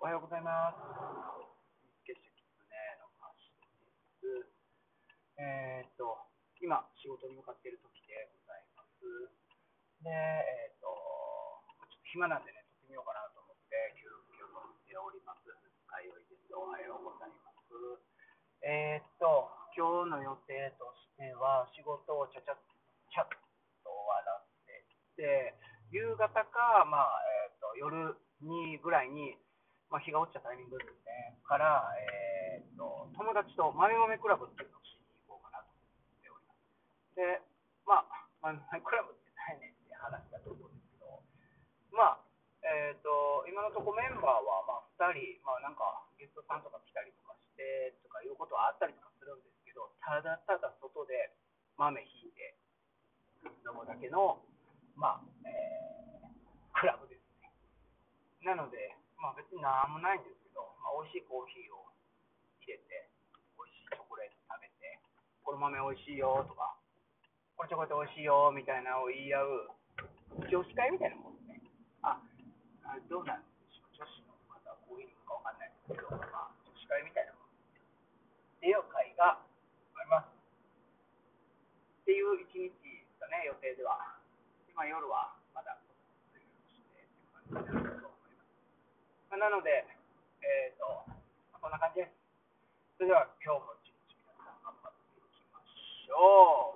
おはようございます。月食ねの話です。今、仕事に向かっている時でございます。で、ちょっと暇なんでね、撮ってみようかなと思って、急遽撮っております。かよいです。おはようございます。今日の予定としては、仕事をちゃっと終わらせて、夕方か、夜にぐらいに、日が落ちたタイミングですね、から、友達と豆豆クラブっていうのをしに行こうかなと思っております。で、豆豆クラブって何やねんって話だと思うんですけど、まあ、今のところメンバーは2人、なんかゲストさんとか来たりとかしてとかいうことはあったりとかするんですけど、ただただ外で豆引いて飲むだけの、まあ、クラブですね。なので、別になんもないんですけど、美味しいコーヒーを入れて、美味しいチョコレート食べて、この豆美味しいよとか、このチョコレート美味しいよみたいなのを言い合う女子会みたいなもんですね。どうなんでしょう、女子の方はこういうのかわかんないですけど、女子会みたいなもんっていう会がありますっていう一日ですかね、予定では。夜はまだというしてっていう感じになると思います。なので、こんな感じです。それでは今日も一日皆さん頑張っていきましょう。